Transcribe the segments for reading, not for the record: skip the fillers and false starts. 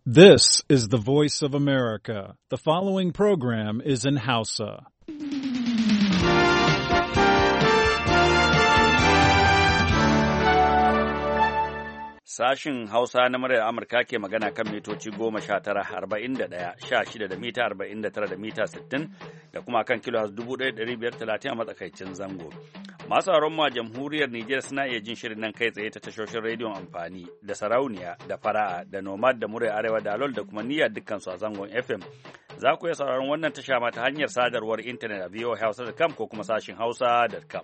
This is the voice of America. The following program is in Hausa. Sashin Hausa na muryar Amurka ke magana kan mitoci 19-41-16 da mita 49 da mita 60 da kuma kan kilo 1530 a matsakaicin zango. Masu mu a jamhuriyar Nijar suna iya jin shirin nan kai tsaye ta tashoshin rediyon amfani da sarauniya da fara'a da nomad da muryar arewa da alol da kuma niyyar dukkansu a zangon FM. Za ku iya sauraron wannan tasha ma ta hanyar sadarwar intanet a voahausa.com ko kuma sashin hausa.com.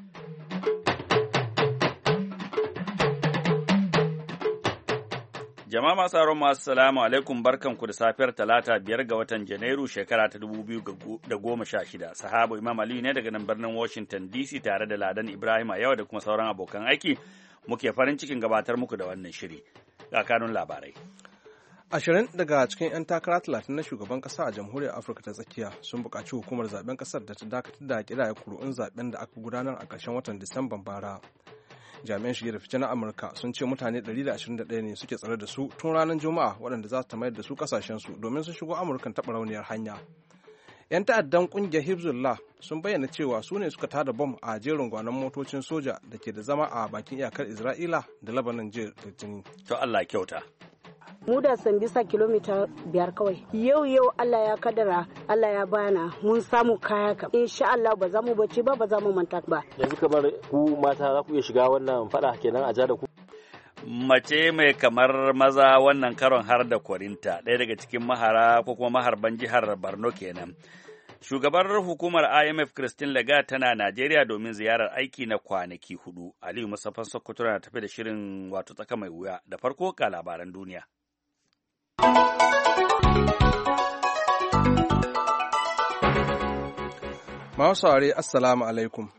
Jama'a masu sauran masu salamu alaikum barkanku da safiyar talata 5 ga watan Janairu shekara ta 2016. Sahabu Imam Aliyu ne daga nan birnin Washington DC tare da Ladan Ibrahim a yau da kuma sauran abokan aiki muke farin cikin gabatar muku da wannan shiri. Ga kanun labarai. 20 daga cikin 'yan takara 30 na shugaban kasa a jamhuriyar Afirka ta tsakiya sun buƙaci hukumar zaben kasar da ta dakatar da kidaya kuri'un zaben da aka gudanar a ƙarshen watan Disamban bara. Jami'an shige da fice na Amurka sun ce mutane 121 ne suke tsare da su tun ranar Juma'a waɗanda za su mayar da su kasashensu domin sun shigo Amurkan taɓa rauniyar hanya. 'Yan ta'addan ƙungiyar Hezbollah sun bayyana cewa su ne suka tada bom a jerin gwanon motocin soja da ke da zama a bakin iyakar Isra'ila da Lebanon jiya Litinin. To Allah kyauta. Mu da san bisa kilomita 5 kawai. Yau Allah ya kadara, Allah ya bana mun samu kaya kam. Insha Allah ba za mu bacci ba za mu manta ba. Yanzu kamar ku mata za ku iya shiga wannan fada kenan a da ku. Mace mai kamar maza wannan karon har da kwarinta, ɗaya daga cikin mahara ko kuma maharban jihar Borno kenan. Shugabar hukumar IMF Christine Lagarde tana Najeriya domin ziyarar aiki na kwanaki 4. Aliyu Mustapha Sokoto na tafi da shirin wato tsaka mai wuya. Da farko ga labaran duniya. Masu saurare Assalamu alaikum.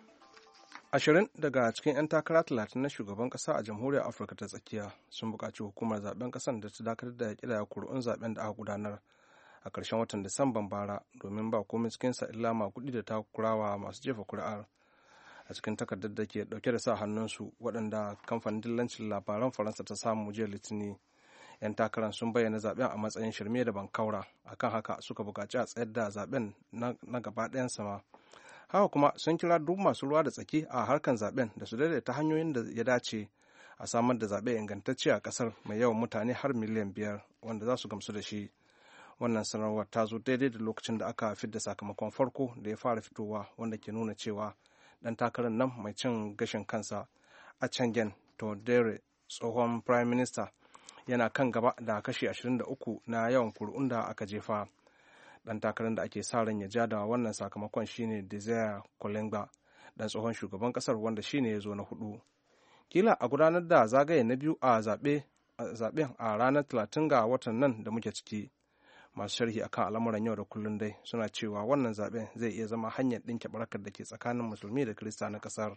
20 daga cikin 'yan takara 30 na shugaban kasa a jamhuriyar Afirka ta tsakiya sun buƙaci hukumar zaben ƙasar da ta dakatar da kidaya kuri'un zaben da aka gudanar a ƙarshen watan Disamban bara domin ba komai cikinsa illa makuɗi da takurawa masu jefa kuri'ar. A cikin takardar da ke ɗauke da sa hannunsu waɗanda kamfanin dillancin labaran Faransa ta samu jiya Litinin. 'Yan takarar sun bayyana zaben a matsayin shirme da bankaura, akan haka suka buƙaci a tsayar da zaben na gaba ɗayan sama. Haka kuma sun kira duk masu ruwa da tsaki a harkan zaben da su daidaita hanyoyin da ya dace a samar da zaɓe ingantacce a ƙasar mai yawan mutane har miliyan 5 wanda za su gamsu da shi. Wannan sanarwar ta zo daidai da lokacin da aka fidda sakamakon farko da ya fara fitowa wanda ke nuna cewa ɗan takarar nan mai cin gashin kansa Achangen Todere tsohon prime minister yana kan gaba da kashi 23 na yawan kuri'un da aka jefa. Dan takarar da ake sa ran ya ja da wannan sakamakon shine Desire Kolingba, dan tsohon shugaban kasar wanda shine ya zo na 4. Kila a gudanar da zagaye na biyu a zaben a ranar 30 ga watan nan da muke ciki. Masu sharhi akan al'amuran yau da kullun dai suna cewa wannan zaben zai iya zama hanyar ɗinke barakar da ke tsakanin musulmi da Kirista na kasar.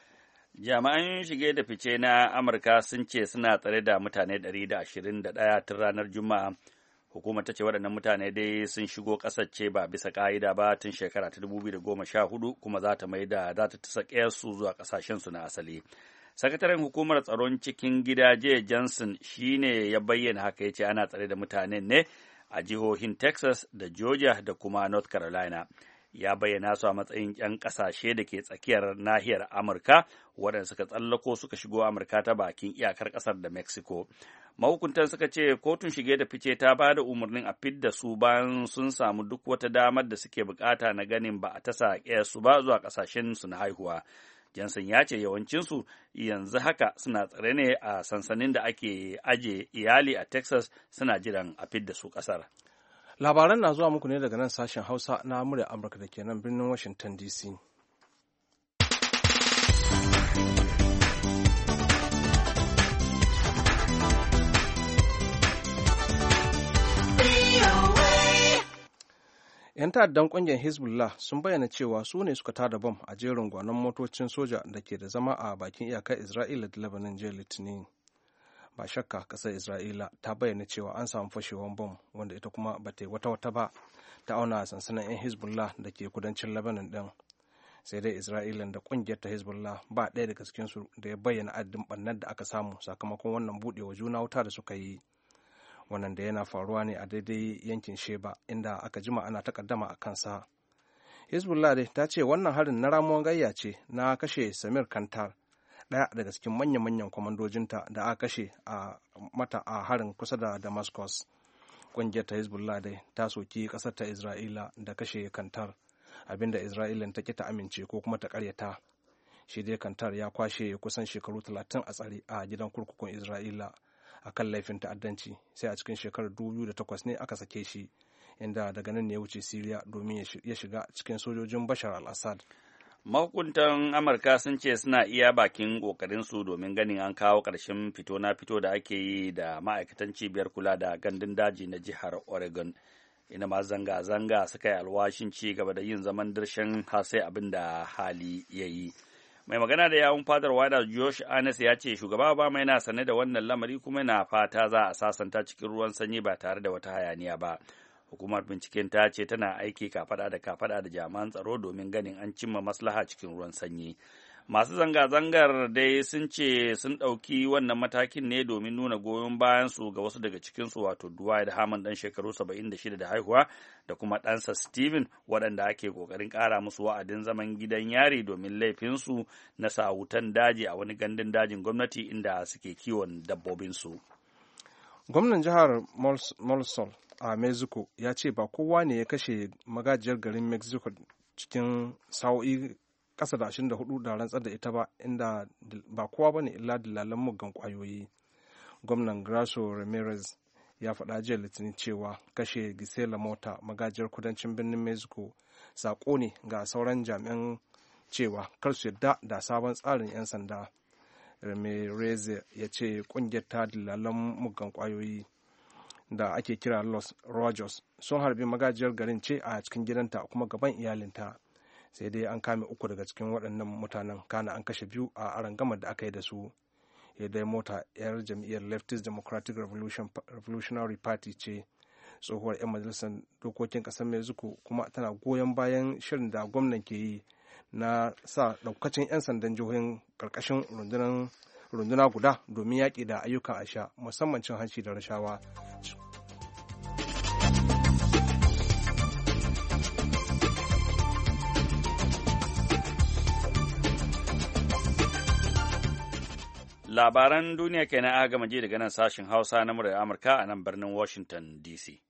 Jami'an shige da fice na Amurka sun ce suna tsare da mutane 121 tun ranar Juma'a. Hukumar ta ce waɗannan mutane dai sun shigo ƙasar ce ba bisa ƙa'ida ba tun shekara ta 2014 kuma za ta ta su zuwa ƙasashensu na asali. Sakataren hukumar tsaron cikin gida Jay Johnson shi ne ya bayyana haka, ya ce ana tsare da mutanen ne a jihohin Texas da Georgia da kuma North Carolina. Ya bayyana su a matsayin 'yan ƙasashe da ke tsakiyar nahiyar Amurka waɗanda suka tsallako suka shigo Amurka ta bakin iyakar ƙasar da Mexico. Mahukuntan suka ce kotun shige da fice ta ba da umarnin a fidda su bayan sun samu duk wata damar da suke bukata na ganin ba a tasa su ba zuwa ƙasashen su na haihuwa. Johnson ya ce yawancinsu yanzu haka suna tsare ne a sansanin da ake aje iyali a Texas suna jiran a fidda su ƙasar. Labaran na zuwa muku ne daga nan sashen Hausa na murya Amurka da ke nan birnin Washington DC. ‘Yan ta'addan ƙungiyar Hezbollah sun bayyana cewa su ne suka tada bom a jerin gwanon motocin soja da ke da zama a bakin iyakar Isra'ila da Lebanon jiya Litinin. Ba shakka ƙasar Isra'ila ta bayyana cewa an samu fashewar bom wanda ita kuma ba ta yi wata ba ta auna sansanin 'yan Hezbollah da ke kudancin Lebanon ɗin. Sai dai Isra'ila da ƙungiyar ta Hezbollah ba ɗaya daga cikinsu da ya bayyana adadin ɓannar da aka samu sakamakon wannan buɗewa juna wuta da suka yi. wannan da yana faruwa ne a daidai yankin Sheba inda aka jima ana takaddama a kansa. Hezbollah dai ta ce wannan harin na ramuwar gayya ce na kashe Samir Kantar, ɗaya daga cikin manyan kwamandojinta da aka kashe mata a harin kusa da Damascus. Ƙungiyar ta Hezbollah dai ta soki ƙasar ta Isra'ila da kashe Kantar, abinda Isra'ila ta ƙi ta amince ko kuma ta ƙaryata. Shi dai Kantar ya kwashe kusan shekaru 30 a tsare a gidan kurkukun Isra'ila a kan laifin ta'addanci, sai a cikin shekarar 2008 ne aka sake shi, inda daga nan ne ya wuce Siriya domin ya shiga cikin sojojin Bashar al-Assad. Mahukuntan Amurka sun ce suna iya bakin ƙoƙarinsu domin ganin an kawo ƙarshen fito na fito da ake yi da ma'aikatan cibiyar kula da gandun daji na jihar Oregon. Ina ma zanga-zanga suka yi alwashin ci gaba da yin zaman dirshan har sai abin da hali ya yi. Mai magana da yawun fadar wada Josh Earnest ya ce shugaba Obama yana sane da wannan lamari kuma yana fata za a sasanta cikin ruwan sanyi ba tare da wata hayaniya ba. Hukumar binciken ta ce tana aiki kafada da jami'an tsaro domin ganin an cimma maslaha cikin ruwan sanyi. Masu zanga-zangar dai sun ce sun ɗauki wannan matakin ne domin nuna goyon bayansu ga wasu daga cikinsu, wato Dwight Hammond ɗan shekaru 76 da haihuwa da kuma ɗansa Steven, waɗanda ake ƙoƙarin ƙara musu wa'adin zaman gidan yari domin laifinsu na sa wutan daji a wani gandun dajin gwamnati inda suke kiwon dabbobinsu. Gwamnan jihar Molsol a Mexico ya ce ba kowa ne ya kashe magajiyar garin Mexico cikin sa'o'i ƙasa da 24 da rantsar da ita ba, inda ba kowa ba ne illa dillalan muggan ƙwayoyi. Gwamnan Grasso Ramirez ya faɗa jiya Litinin cewa kashe Gisela Mota, magajiyar kudancin birnin Mexico, saƙo ne ga sauran jami'an cewa kar su yadda da sabon tsarin 'yan sanda. Ramirez ya ce ƙungiyar ta dillalan muggan ƙwayoyi da ake kira Los Rojos sun harbi magajiyar garin ce a cikin gidanta kuma gaban iyalinta, sai dai an kame 3 daga cikin waɗannan mutanen, kana an kashe 2 a arangamar da aka yi da su. Dai Mota 'yar jam'iyyar Leftist Democratic Revolutionary Party ce, tsohuwar 'yan majalisar dokokin ƙasar Mexico, kuma tana goyon bayan shirin da gwamnan ke yi na sa ɗaukacin 'yan sandan jihohin ƙarƙashin runduna guda domin yaƙi da ayyukan asha, musamman cin hanci da rashawa. Labaran duniya kenan aka gama ji daga nan sashen Hausa na muryar Amurka a nan birnin Washington DC.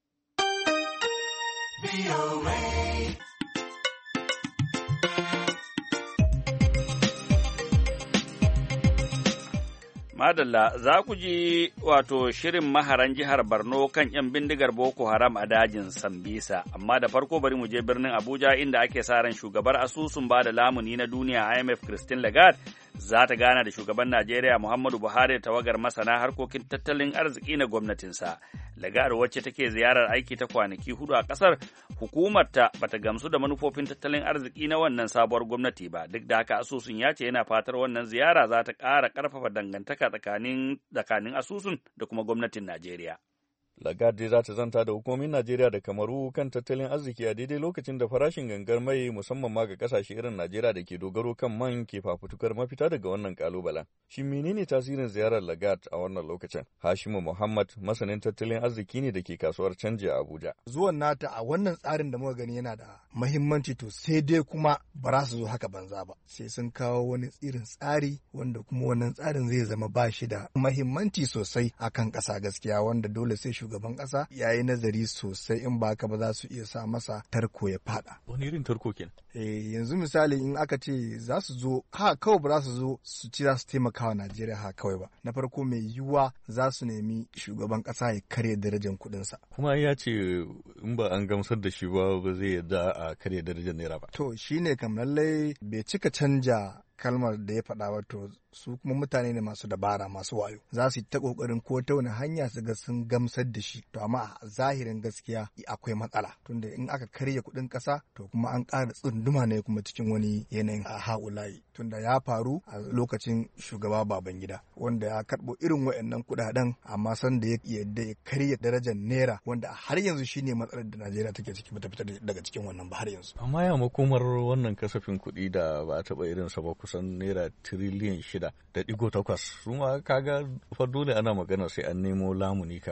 Madalla, za ku ji wato shirin maharan jihar Borno kan 'yan bindigar Boko Haram a dajin Sambisa, amma da farko bari mu je birnin Abuja inda ake sa ran shugabar asusun ba da lamuni na duniya IMF Christine Lagarde za ta gana da shugaban Najeriya Muhammadu Buhari da tawagar masana harkokin tattalin arziki na gwamnatinsa. Lagarde, wacce take ziyarar aiki ta kwanaki 4 a ƙasar, hukumarta bata gamsu da manufofin tattalin arziki na wannan sabuwar gwamnati ba. Duk da haka asusun ya ce yana fatar wannan ziyara za ta ƙara ƙarfafa dangantaka tsakanin asusun da kuma gwamnatin Najeriya. Lagarde za ta zanta da hukumomin Najeriya da Kamaru kan tattalin arziki a daidai lokacin da farashin gangar mai musamman ma ga kasashe irin Najeriya da ke dogaro kan man ke fafutukar mafita daga wannan kalubalen. Shin menene tasirin ziyarar Lagarde a wannan lokacin? Hashimu Muhammad masanin tattalin arziki ne da ke kasuwar canji a Abuja. Zuwan nata a wannan tsarin da muka gani yana da muhimmanci, to sai dai kuma ba za su zo haka banza ba. Sai sun kawo wani irin tsari wanda kuma wannan tsarin zai zama ba shi da muhimmanci sosai akan ƙasa gaskiya, wanda dole sai shugaban ƙasa ya yi nazari sosai, in ba haka ba za su iya sa masa tarko ya fada. Wani irin tarko kenan? Yanzu misali in aka ce za su zo ha kawai ba za su zo su ci za su taimaka wa Najeriya ha kawai ba. Na farko mai yiwuwa za su nemi shugaban ƙasa ya karya darajar kuɗinsa. Kuma ya ce in ba an gamsar da shi ba zai yarda a karya darajar naira ba. To shine kam lallai bai cika canja kalmar da ya faɗa wato su kuma mutane ne masu dabara masu wayo, za su yi ta ƙoƙarin ko ta wani hanya su ga sun gamsar da shi. To amma a zahirin gaskiya akwai matsala, tunda in aka karya kuɗin ƙasa to kuma an ƙara tsunduma ne kuma cikin wani yanayin a haulayi, tunda ya faru a lokacin shugaba Babangida wanda ya karɓo irin waɗannan kuɗaɗen amma san da ya yadda ya karya darajar naira, wanda har yanzu shine matsalar da Najeriya take ciki, bata fita daga cikin wannan ba har yanzu. Amma ya makomar wannan kasafin kuɗi da ba a taɓa irinsa ba, kusan naira tiriliyan 6.8, su ma kaga fa dole ana magana sai an nemo lamuni kafin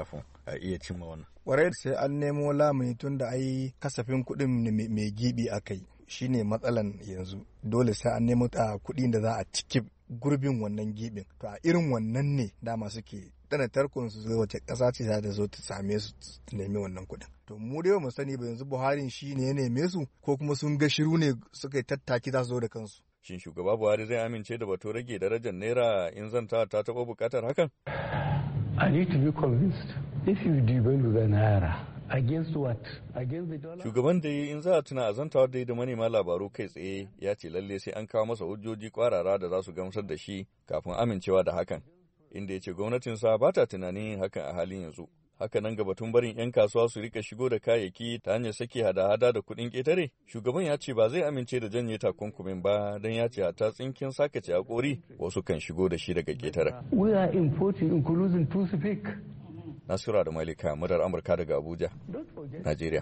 a iya cimma wannan. Kwarai sai an nemo lamuni tun da ai kasafin kuɗin mai gibi aka yi shine matsalan yanzu. Dole sai an nemo kuɗin da za a ciki gurbin wannan gibin. To a irin wannan ne dama suke dana tarkon su wace ƙasa ce za ta zo ta same su nemi wannan kuɗin. To mu dai mu sani ba yanzu Buhari shi ne ya neme su ko kuma sun ga shiru ne suka yi tattaki za su zo da kansu. Shin shugaba Buhari zai amince da batun rage darajar naira in zanta ta taɓa buƙatar hakan? I need to be convinced if you devalue the naira against what? Against the dollar? Shugaban da yi in za a tuna azantawar da manema labaru kai tsaye ya ce lalle sai an kawo masa hujjoji kwarara da za su gamsar da shi kafin amincewa da hakan. Inda ya ce gwamnatinsa ba ta tunanin yin hakan a halin yanzu. Haka nan ga batun barin 'yan kasuwa su rika shigo da kayayyaki ta hanyar sake hada-hada da kuɗin ƙetare, shugaban ya ce ba zai amince da janye takunkumin ba don ya ce ta tsinkin sakace a ƙori wasu kan shigo da shi daga ƙetare. We are importing including toothpick. Nasura da Malika, murar Amurka daga Abuja, Najeriya.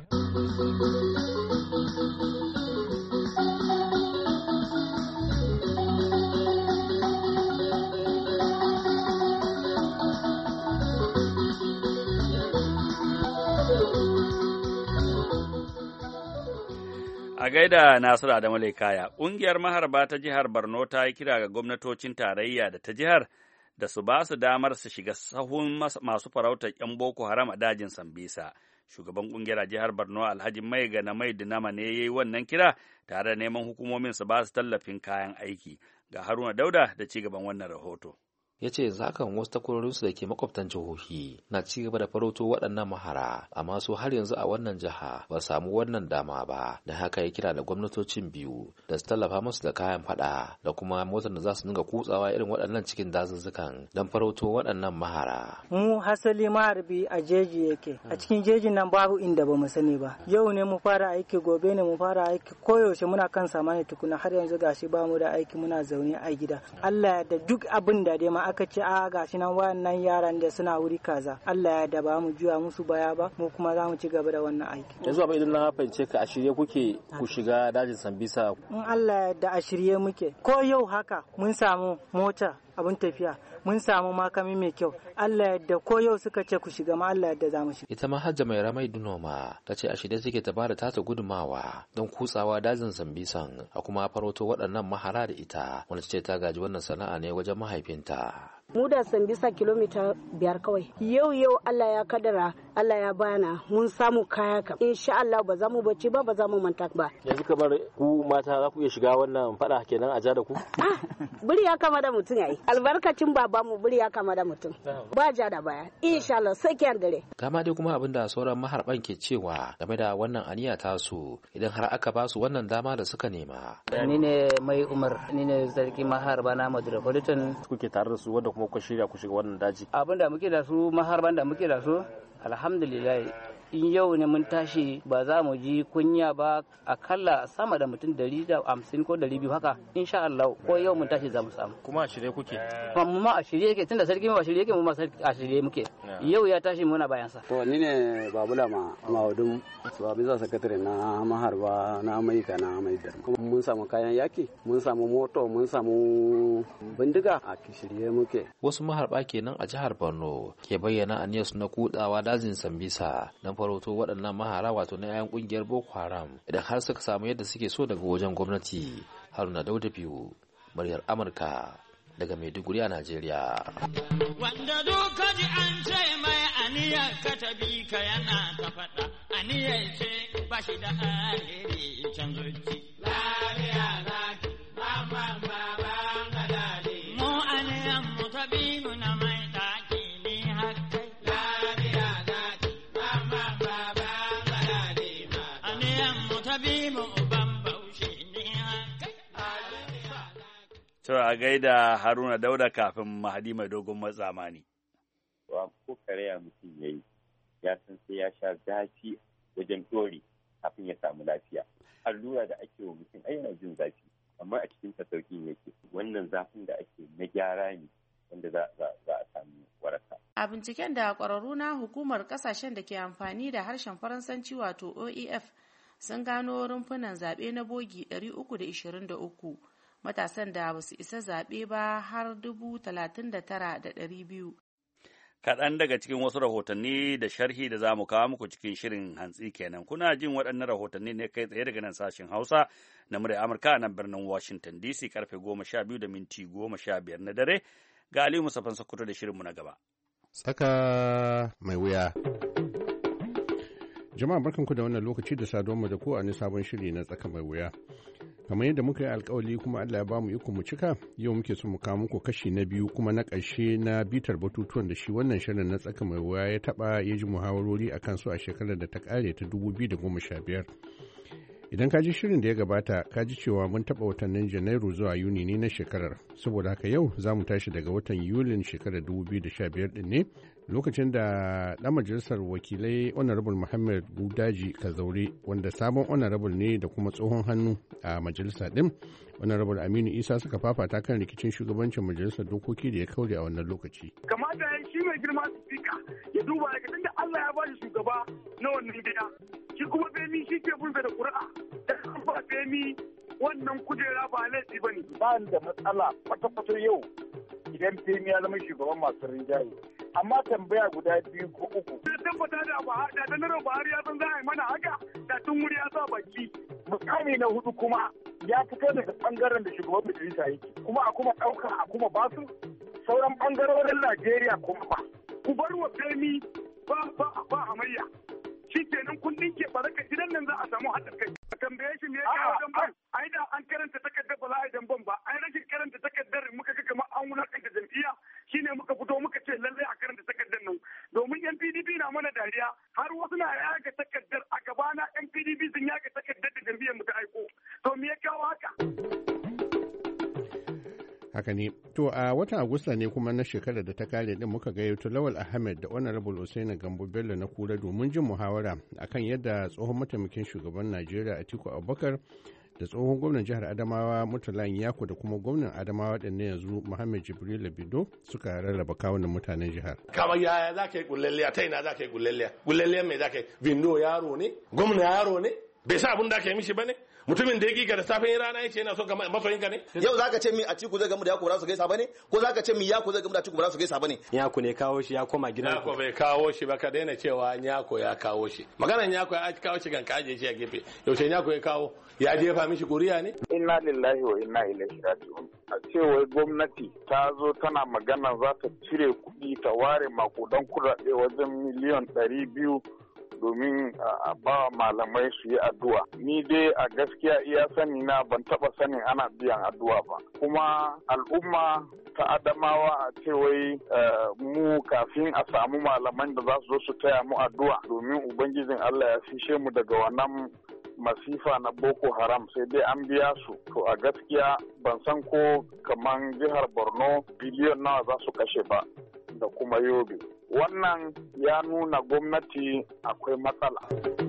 A gaida Nasiru Adamu Laikaya, ƙungiyar maharba ta jihar Borno ta yi kira ga gwamnatocin tarayya da ta jihar da su ba su damar su shiga sahun masu farautar 'yan Boko Haram a dajin Sambisa. Shugaban ƙungiyar a jihar Borno Alhaji Maigana Maidunama ne ya yi wannan kira tare da neman hukumomin su ba su tallafin kayan aiki. Ga Haruna Dauda da ci gaban wannan rahoto. Ya ce zakan wasu takwarorinsu da ke makwabtan jihohi na ci gaba da farauto waɗannan mahara amma su har yanzu a wannan jiha ba samu wannan dama ba da haka ya kira da gwamnatocin biyu da su tallafa musu da kayan fada da kuma motar da za su dinga kutsawa irin waɗannan cikin dazuzzukan don farauto waɗannan mahara. Mu hasali maharbi a jeji yake a cikin jejin nan babu inda ba mu sani ba yau ne mu fara aiki gobe ne mu fara aiki koyaushe muna kan samani tukuna har yanzu gashi ba mu da aiki muna zaune a gida Allah da duk abin da dai aka ce a gashi nan wayannan yaran da suna wuri kaza Allah ya da ba mu juya musu baya ba mu kuma za mu ci gaba da wannan aiki. Yanzu abin idan na fahimce ka a shirye kuke ku shiga dajin Sambisa. In Allah ya da a shirye muke ko yau haka mun samu mota abin tafiya mun samu makami mai kyau Allah yadda ko yau suka ce ku shiga ma Allah yadda za mu shiga. Ita ma Hajja Mai Ramai Dunoma ta ce a shirye take ta bada tata gudumawa don kutsawa dajin Sambisan a kuma farauto waɗannan mahara da ita wanda ce ta gaji wannan sana'a ne wajen mahaifinta. Mu da Sambisa kilomita 5 kawai. Yau Allah ya kadara Allah ya bana mun samu kaya kam. Insha Allah ba za mu bacci ba za mu manta ba. Yanzu kamar ku mata za ku iya shiga wannan fada kenan a ja da ku? Buri ya kama da mutum yayi. Albarkacin baba mu buri ya kama da mutum. Ba ja da baya. Insha Allah sai kyan dare. Kama dai kuma abinda sauran maharban ke cewa game da wannan aniya tasu idan har aka ba su wannan dama da suka nema. Ni ne Mai Umar, ni ne sarki maharba na Metropolitan. Kuke tare da su wanda kuma ku shirya ku shiga wannan daji. Abin da muke da su maharban da muke da su alhamdulillah in yau ne mun tashi ba za mu ji kunya ba akalla sama da mutum 150 ko 200 haka insha Allah ko yau mun tashi za mu samu. Kuma a shirye kuke? Mu ma a shirye yake tunda sarki ma a shirye yake mu ma a shirye muke. Yau ya tashi muna bayan sa. To ni ne Babula Maudum Babisa sakatare na maharba na Maika na Maidar. Kuma mun samu kayan yaki, mun samu moto, mun samu bindiga a shirye muke. Wasu maharba kenan a jihar Borno ke bayyana aniyarsu na kudawa dajin Sambisa don farauto waɗannan mahara wato na 'yan ƙungiyar Boko Haram idan har suka samu yadda suke so daga wajen gwamnati. Haruna Dauda biyu, muryar Amurka daga Maiduguri a Najeriya. Wanda duka ji an ce mai aniyar ka tabi ka yana ta faɗa aniyar ce ba shi da alheri can zuci. Lafiya zaki ba ga dadi. Mu aniyar mu tabi mu na mai ɗaki ne haka. Lafiya zaki ba ga dadi ma. Aniyar mu tabi mu uban baushe ne haka. To a gaida Haruna Dauda kafin Mahadi mai dogon matsamani. Ko karaya mutum ya yi, ya san sai ya sha zafi wajen ɗori kafin ya samu lafiya. Allura da ake wa mutum ai yana jin zafi, amma a cikin sauƙin yake. Wannan zafin da ake na gyara ne wanda za a samu waraka. A binciken da ƙwararru na hukumar ƙasashen da ke amfani da harshen Faransanci wato OEF sun gano rumfunan zaɓe na bogi 323. Matasan da ba su isa zaɓe ba har 39,200. Kaɗan daga cikin wasu rahotanni da sharhi da za mu kawo muku cikin shirin hantsi kenan. Kuna jin waɗannan rahotanni ne kai tsaye daga nan sashen Hausa na murya Amurka a nan birnin Washington DC karfe 12:15 na dare. Ga Aliyu Musafan Sokoto da shirinmu na gaba. Tsaka mai wuya. Jama'a barkanku da wannan lokaci da saduwa da ku a wani sabon shiri na tsaka mai wuya. Kamar yadda muka yi alkawali kuma Allah ya ba mu iko mu cika, yau muke so mu kawo muku kashi na biyu kuma na ƙarshe na bitar batutuwan da shi wannan shirin na tsaka mai wuya ya taɓa ya ji muhawarori a kansu a shekarar da ta ƙare ta 2015. Idan ka ji shirin da ya gabata, ka ji cewa mun taɓa watannin Janairu zuwa Yuni ne na shekarar. Saboda haka yau za mu tashi daga watan Yulin shekarar 2015 ɗin ne, lokacin da ɗan majalisar wakilai Honorable Muhammad Budaji Kazaure, wanda sabon Honorable ne da kuma tsohon hannu a majalisa ɗin, Honorable Aminu Isa suka fafata kan rikicin shugabancin majalisar dokoki da ya kaure a wannan lokaci. Kamata ya shi mai girma spika ya duba ya da Allah ya ba shi shugaba na wannan gida. Shi kuma Femi shi ke bulga da ƙuri'a, da kan ba Femi wannan kujera ba laifi ba ne. Ba da matsala kwata-kwata yau idan Femi ya zama shugaban masu rinjaye. Amma tambaya guda biyu ko uku. Na tabbata da Janar Buhari ya san za a yi mana haka da tun wuri ya sa baki. Mukami na hudu kuma ya fito daga bangaren da shugaban majalisa yake. Kuma a kuma ɗauka a kuma basu sauran bangarorin Najeriya kuma ba. Ku bar wa Femi ba hamayya. Shi kenan kun dinke baraka gidan nan za a samu haɗin kai. A tambaye shi me ya kawo wajen ban? Ai da an karanta takardar ba za a yi ban ba. Ai rashin karanta takardar muka ga kamar an wulakanta jam'iyya shine muka fito muka ce lallai a karanta takardar nan. Domin yan PDP na mana dariya har wasu na yaga takardar a gabana yan PDP sun yaga takardar da jam'iyyar mu ta aiko. To me ya kawo haka? Haka ne. To a watan Agusta ne kuma na shekarar da ta kare din muka gayyato Lawal Ahmed da Honorable Usaini Gambo Bello na Kura domin jin muhawara akan yadda tsohon mataimakin shugaban Najeriya Atiku Abubakar da tsohon gwamnan jihar Adamawa Murtala Yako da kuma gwamnan Adamawa din yanzu Muhammad Jibril Bido suka rarraba kawunan mutanen jihar. Kamar yaya za ka yi kullalliya ta ina za ka yi kullalliya? Kullalliya mai za ka yi? Vindo yaro ne? Gwamna yaro ne? Bai sa abin da ka yi mishi ba ne? Mutumin da ya giga da safin rana ya ce yana so ka masoyinka ne? Yau zaka ce mi Atiku zai gamu da Yako ba su gaisa bane? Ko zaka ce mi Yako zai gamu da Atiku ba su gaisa bane? Yako ne kawo shi ya koma gidan. Yako bai kawo shi ba, ka daina cewa Yako ya kawo shi. Maganar Yako ya kawo shi kan kaje shi a gefe. Yaushe Yako ya kawo? Ya jefa mishi kuriya ne? Inna lillahi wa inna ilaihi raji'un. A cewar gwamnati ta zo tana magana za ta cire kuɗi ta ware makudan kuɗaɗe wajen miliyan 200 domin a ba malamai su yi addu'a. Ni dai a gaskiya iya sani na ban taba sanin ana biyan addu'a ba. Kuma al'umma ta Adamawa a ce wai mu kafin a samu malaman da za su zo su taya mu addu'a domin Ubangijin Allah ya fishe mu daga wannan masifa na Boko Haram sai dai an biya su. To a gaskiya ban san ko kaman jihar Borno biliyon nawa za su kashe ba da kuma Yobe. Wannan ya nuna gwamnati akwai matsala.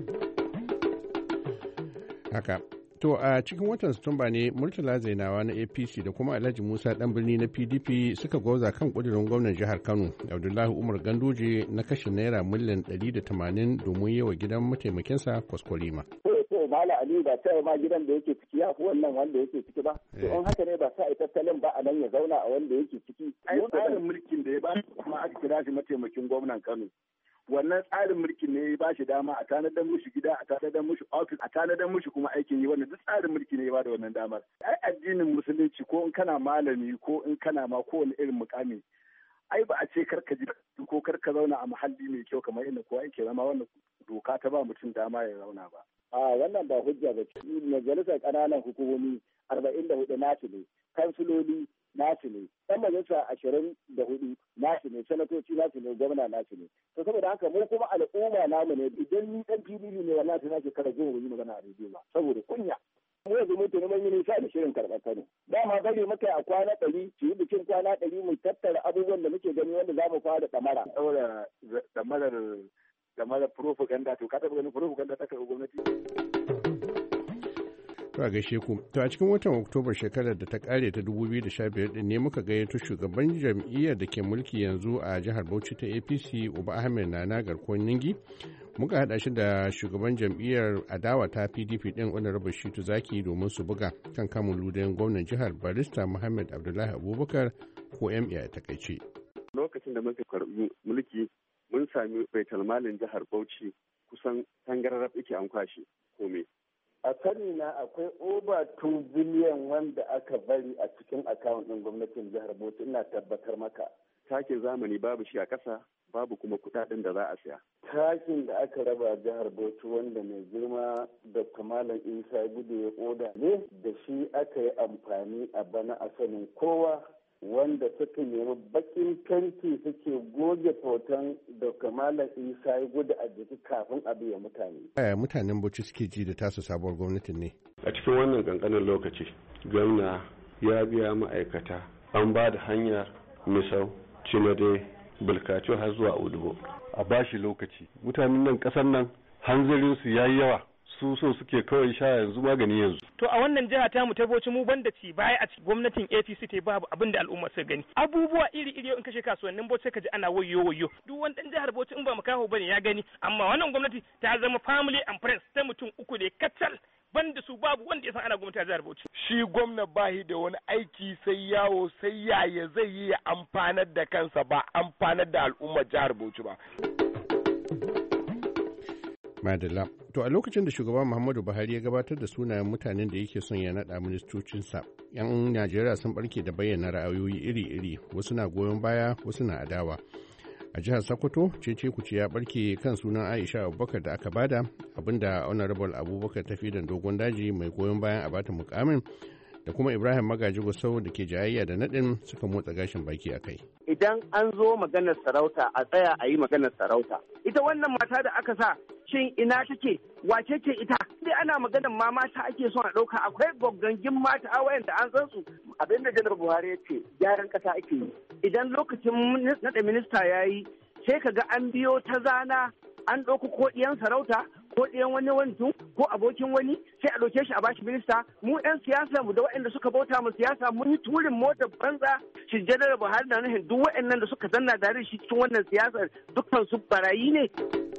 Haka. To a cikin watan Satumba ne Murtala Zainawa na APC da kuma Alhaji Musa Ɗanbirni na PDP suka goza kan ƙudurin gwamnan jihar Kano Abdullahi Umar Ganduje na kashe naira miliyan 180 domin yi wa gidan mataimakinsa kwaskwarima. Mala Ali ba ta ma gidan da yake ciki ya fi wannan wanda yake ciki ba. To in haka ne ba sa tattalin ba a nan ya zauna a wanda yake ciki. Ai tsarin mulkin da ya ba kuma aka kira shi mataimakin gwamnan Kano. Wannan tsarin mulkin ne ya ba shi dama a tanadar mushi gida, a tanadar mushi ofis, a tanadar mushi kuma aikin yi, wannan duk tsarin mulki ne ya ba da wannan damar. Ai addinin musulunci ko in kana malami ko in kana ma kowane irin mukami. Ai ba a ce karka ji ko karka zauna a muhalli mai kyau kamar inda kowa yake zama, wannan doka ta ba mutum dama ya zauna ba. Wannan ba hujja ba ce. Majalisar ƙananan hukumomi 44 nasu ne, kansiloli nasu ne, ɗan majalisa 24 nasu ne, sanatoci nasu ne, gwamna nasu ne. To saboda haka mu kuma al'umma namu ne, idan ni ɗan PDP ne wallahi sai nake kara zuwa yi magana a rediyo ba saboda kunya. Mu yanzu mun tuni mun yi nisa da shirin karɓar Kano. Dama bari muka a kwana 100, su yi bikin kwana 100 mu tattara abubuwan da muke gani wanda za mu fara ɗamara. Ɗamarar game propaganda, to ka taɓa ganin propaganda ta karɓi gwamnati? To a gaishe ku. To a cikin watan Oktobar shekarar da ta kare ta 2015 din ne muka gayyato shugaban jam'iyyar da ke mulki yanzu a jihar Bauchi ta APC Uba Ahmed Nana Garkuwar Ningi. Muka haɗa shi da shugaban jam'iyyar adawa ta PDP din Honorable Shitu Zaki domin su buga kan kamun ludayen gwamnan jihar Barista Muhammad Abdullahi Abubakar ko MA a takaice. lokacin da muka karɓi mulki mun sami baitulmalin jihar Bauchi kusan tangararraf yake an kwashe komai. A sani na akwai over 2 biliyan wanda aka bari a cikin akawun ɗin gwamnatin jihar Bauchi, ina tabbatar maka. Takin zamani babu shi a ƙasa, babu kuma kuɗaɗen da za a siya. Takin da aka raba jihar Bauchi wanda mai girma Dr. Malam Isa Gudu ya koda ne da shi aka yi amfani a bana a sanin kowa, wanda suka nemi bakin kanti suke goge hoton Dr. Malam Isa Gudu a jiki kafin a biya mutane. Mutanen Bauchi suke ji da tasu sabuwar gwamnatin ne. A cikin wannan kankanin lokaci, gwamna ya biya ma'aikata, an ba da hanyar Misau, Cinade, Bulkaci har zuwa Udubo. A bashi lokaci. Mutanen nan kasar nan hanzarinsu ya yi yawa. Su so suke kawai sha yanzu magani yanzu. To a wannan jiha ta mu ta Bauchi mu banda ci baya a cikin gwamnatin APC ta babu abin da al'umma su gani. Abubuwa iri-iri in kashe kasuwannin Bauchi ka ji ana wayo. Duk wani dan jihar Bauchi in ba makaho bane ya gani. Amma wannan gwamnati ta zama family and friends ta mutum uku ne kacal. Banda su babu wanda ya san ana gwamnati a jihar Bauchi. Shi gwamna bahi da wani aiki sai yawo sai yaya zai yi ya amfanar da kansa ba amfanar da al'ummar jihar Bauchi ba. Madalla. To a lokacin da shugaban Muhammadu Buhari ya gabatar da sunayen mutanen da yake son ya naɗa ministocinsa, 'yan Najeriya sun barke da bayyana ra'ayoyi iri-iri, wasu na goyon baya, wasu na adawa. A jihar Sokoto, cece kuce ya barke kan sunan Aisha Abubakar da aka bada, abinda Honorable Abubakar Tafidan Dogon Daji mai goyon bayan a bata mukamin, da kuma Ibrahim Magaji Gusau da ke jayayya da naɗin suka motsa gashin baki a kai. Idan an zo maganar sarauta a tsaya a yi maganar sarauta. Ita wannan mata da aka sa shin ina take wace ce ita? Dai ana maganar ma mata ake son a ɗauka, akwai goggangin mata wayan da an san su. Abin da Janar Buhari ya ce gyaran ƙasa ake yi. Idan lokacin naɗa minista ya yi sai ka ga an biyo ta zana an ɗauko ko ɗiyan sarauta ko ɗiyan wani wantu ko abokin wani sai a ɗauke shi a bashi minista. Mu 'yan siyasa mu da waɗanda suka bauta mu siyasa mun yi turin motar banza. Shi Janar Buhari na nufin duk waɗannan da suka zanna da shi cikin wannan siyasar dukkan su barayi ne.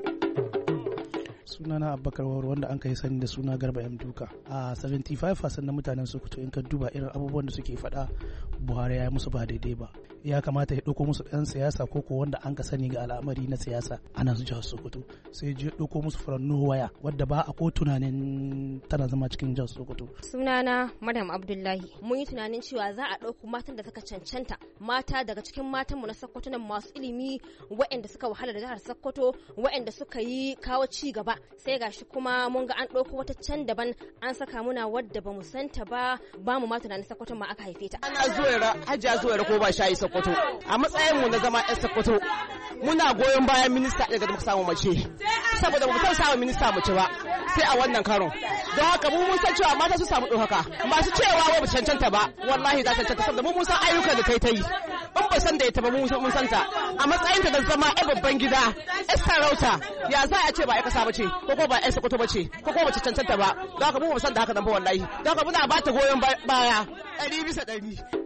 Sunana Abubakar Wawar wanda an kai sani da suna Garba M Duka. A 75% na mutanen Sokoto in ka duba irin abubuwan da suke faɗa Buhari ya yi musu ba daidai ba. Ya kamata ya ɗauko musu ɗan siyasa ko wanda an ka sani ga al'amari na siyasa ana su jihar Sokoto. Sai ya ɗauko musu furanno waya wadda ba a ko tunanin tana zama cikin jihar Sokoto. Sunana Madam Abdullahi. Mun yi tunanin cewa za a ɗauko matan da suka cancanta, mata daga cikin matanmu na Sokoto nan masu ilimi waɗanda suka wahala da jihar Sokoto, waɗanda suka yi kawo ci gaba. Sai gashi kuma mun ga an ɗauko wata can daban an saka muna wadda ba mu santa ba mu ma tunanin Sokoto ma aka haife ta. Ana zuwa Hajiya Zuwaira ko ba shayi Sokoto. A matsayin mu na zama 'yan Sokoto muna goyon bayan minista ɗaya da muka samu mace. Saboda ba mu san samu minista mace ba sai a wannan karon. Don haka mu mun san cewa mata su samu ɗaukaka. Masu cewa wai ba cancanta ba wallahi za ta cancanta saboda mu mun san ayyukan da ta yi. In ba san da ita ba mun san ta. A matsayin ta da zama 'yan babban gida, 'yan sarauta ya za a ce ba 'yan kasa ba ce ko ba 'yan Sokoto ba ce ko ba ta cancanta ba. Don haka mu ba san da haka nan ba wallahi. Don haka muna ba ta goyon baya 100%.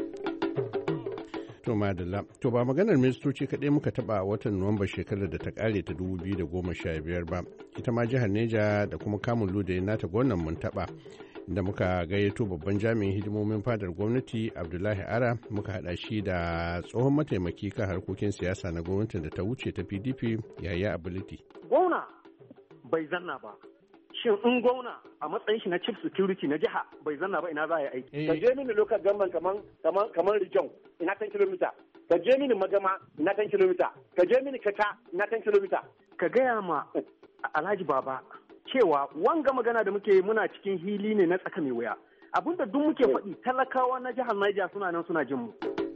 To madalla, to ba maganar ministoci kaɗai muka taɓa a watan Nuwamba shekarar da ta ƙare ta 2015 ba, ita ma jihar Neja da kuma kamun ludayi nata gwamnan mun taɓa, da muka gayyato babban jami'in hidimomin fadar gwamnati Abdullahi Ara muka haɗa shi da tsohon mataimaki kan harkokin siyasa na gwamnatin da ta wuce ta PDP Yahaya Ability. Gwamna bai zanna ba. Shin in gwamna a matsayin shi na chief security na jiha bai zanna ba ina za a yi aiki. Ka je mini local government kaman Rijau ina 10 kilomita. Ka je mini Magama ina 10 kilomita. Ka je mini Kata ina 10 kilomita. Ka gaya ma Alhaji Baba cewa wanga magana da muke muna cikin hili ne na tsaka mai wuya. Abinda duk muke faɗi talakawa na jihar Niger suna nan suna jin mu.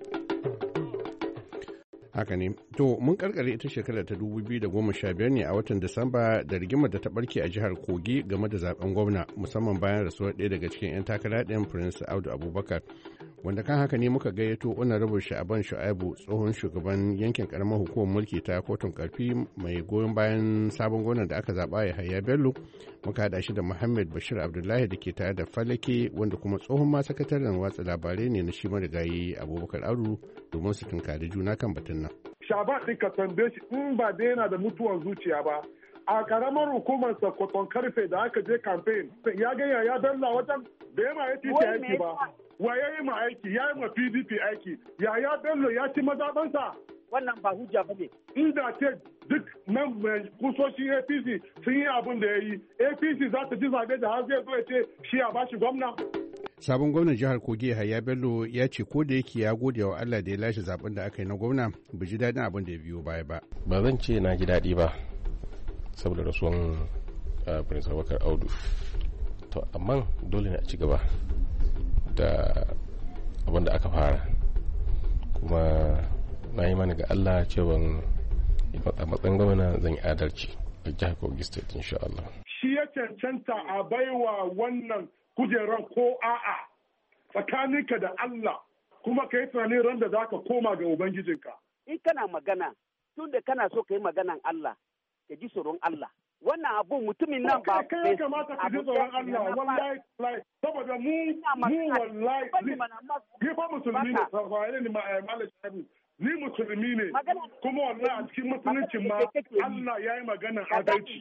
Haka ne. To, mun karkare ita shekarar ta 2015 ne a watan Disamba da rigimar da ta barke a jihar Kogi game da zaben gwamna, musamman bayan rasuwar ɗaya daga cikin 'yan takara ɗayan Prince Audu Abubakar. Wanda kan haka ne muka gayyato Honorable Sha'aban Shu'aibu, tsohon shugaban yankin karamar hukumar mulki ta Kotun Karfi mai goyon bayan sabon gwamnan da aka zaba Yahaya Bello. Muka haɗa shi da Muhammad Bashir Abdullahi da ke tare da Falake wanda kuma tsohon ma sakataren watsa labarai ne na shi marigayi Abubakar Audu domin su tunkari juna kan batun nan. Shaban ɗin ka tambaye shi in ba da yana da mutuwar zuciya ba. A karamar hukumar Sokoton Karfe da aka je campaign ya ganya ya danna wajen da yana ya titi yaki ba. wa ya yi ma aiki, ya yi ma PDP aiki, Yahaya Bello ya ci mazaɓansa. Wannan ba hujja ba ne. Inda ce duk nan kusoshin APC sun yi abin da ya yi, APC za ta ji zaɓe da har zai zo ya ce shi a bashi gwamna. Sabon gwamnan jihar Kogi Yahaya Bello ya ce ko da yake ya gode wa Allah da ya lashe zaben da aka yi na gwamna, bai ji daɗin abin da ya biyo baya ba. Ba zan ce na ji daɗi ba saboda rasuwan Prince Abubakar Audu. To amma dole ne a ci gaba da abin da aka fara. Kuma na yi mani ga Allah cewa a matsayin gwamna zan yi adalci a jihar Kogi State insha Allah. Shi ya cancanta a baiwa wannan kujeran ko a'a tsakaninka da Allah kuma ka yi tunanin ran da za ka koma ga Ubangijinka. In kana magana tun da kana so ka yi maganan Allah ka ji tsoron Allah. Wannan abu mutumin nan ba kai ya kamata ka ji tsoron Allah wallahi saboda mu wallahi ni fa musulmi ne safaye ne malam shabu ni musulmi ne kuma wallahi a cikin musuluncin ma Allah ya yi maganan adalci.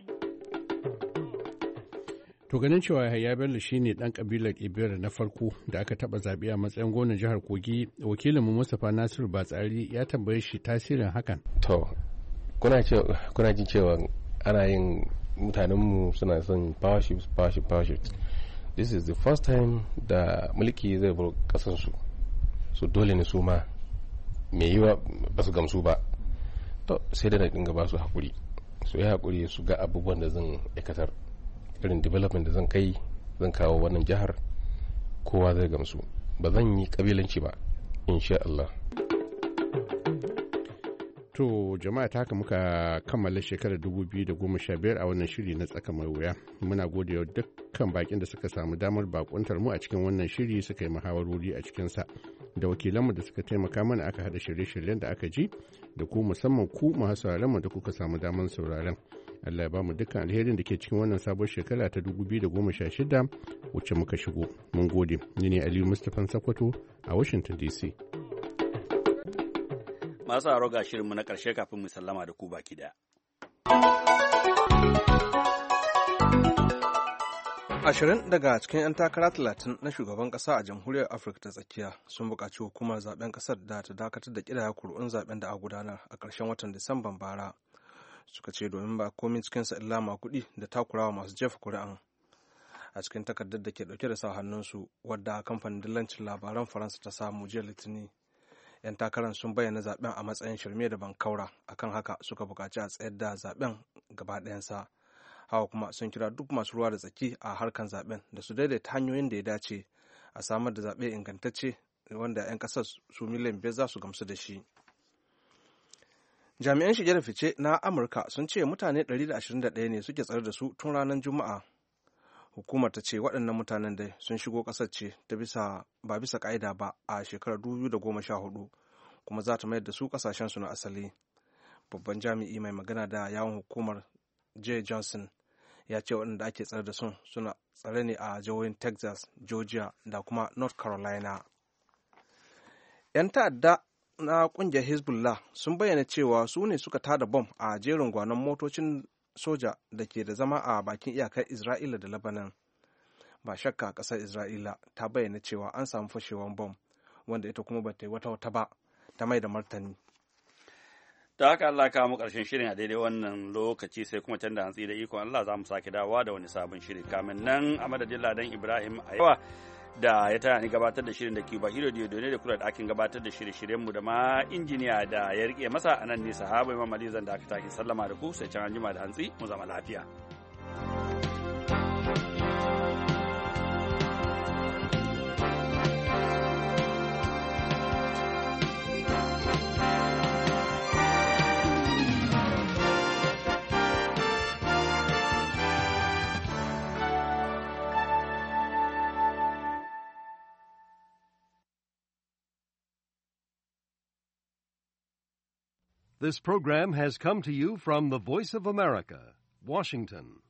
To ganin cewa Yahaya Bello shine dan kabilar Ibira na farko da aka taba zaɓe a matsayin gwamnan jihar Kogi, wakilinmu Mustapha Nasiru Batsari ya tambaye shi tasirin hakan. To kuna jin cewa ana yin mutanenmu suna son powerships. This is the first time da mulki zai bar kasansu. So dole ne su ma me yiwa ba su gamsu ba. To sai da na dinga ba su hakuri. So ya hakuri su ga abubuwan da zan aikatar. Irin development da zan kawo wannan jihar kowa zai gamsu ba zan yi kabilanci ba insha Allah. To jama'a ta haka muka kammala shekarar 2015 a wannan shiri na tsaka mai wuya. Muna gode wa dukkan bakin da suka samu damar bakuntar mu a cikin wannan shiri suka yi muhawarori a cikinsa. Da wakilanmu da suka taimaka mana aka haɗa shirye-shiryen da aka ji da ku musamman ku masu sauraron da kuka samu damar sauraron. Allah ya ba mu dukkan alherin da ke cikin wannan sabon shekara ta 2016 wacce muka shigo. Mun gode. Ni ne Aliyu Mustapha Sakwato a Washington DC. Masu haro ga shirinmu na ƙarshe kafin mu sallama da ku baki daya. 20 daga cikin 'yan takara 30 na shugaban ƙasa a jamhuriyar Afirka ta tsakiya sun buƙaci hukumar zaben ƙasar da ta dakatar da ƙidaya kuri'un zaben da a gudanar a ƙarshen watan Disamban bara. Suka ce domin ba komin cikinsa illa kuɗi da takurawa masu jefa kuri'an. A cikin takardar da ke ɗauke da sa hannunsu wadda kamfanin dillancin labaran Faransa ta samu jiya Litinin. 'Yan takarar sun bayyana zaben a matsayin shirme da bankaura, akan haka suka buƙaci a tsayar da zaben gaba ɗayansa. Hawa kuma sun kira duk masu ruwa da tsaki a harkan zaben da su daidaita hanyoyin da ya dace a samar da zaɓe ingantacce wanda 'yan ƙasar su miliyan 5 za su gamsu da shi. Jami'an shige da fice na Amurka sun ce mutane 121 ne suke tsare da su tun ranar Juma'a. Hukumar ta ce waɗannan mutanen dai sun shigo ƙasar ce ba bisa ƙa'ida ba a shekarar 2014 kuma za ta mayar da su ƙasashensu na asali. Babban jami'i mai magana da yawon hukumar Jay Johnson ya ce waɗanda ake tsare da suna tsare ne a jihohin Texas, Georgia da kuma North Carolina. 'Yan ta'adda na ƙungiyar Hezbollah sun bayyana cewa su ne suka tada bom a jerin gwanon motocin soja da ke da zama a bakin iyakar Isra'ila da Lebanon. Ba shakka ƙasar Isra'ila ta bayyana cewa an samu fashewan bom wanda ita kuma ba ta yi wata ba ta mai da martani. Da haka Allah kawo mu ƙarshen shirin a daidai wannan lokaci sai kuma can da hantsi da ikon Allah za mu sake dawowa da wani sabon shiri. Kamin nan a madadin Ladan Ibrahim a yawa da ya taya ni gabatar da shirin da Cuba Hiro Diodone da kula da ɗakin gabatar da shirye-shiryenmu da ma injiniya da ya rike masa a nan ne sahaba Imam Ali zan da aka take sallama da ku sai can anjima da hantsi mu zama lafiya. This program has come to you from the Voice of America, Washington.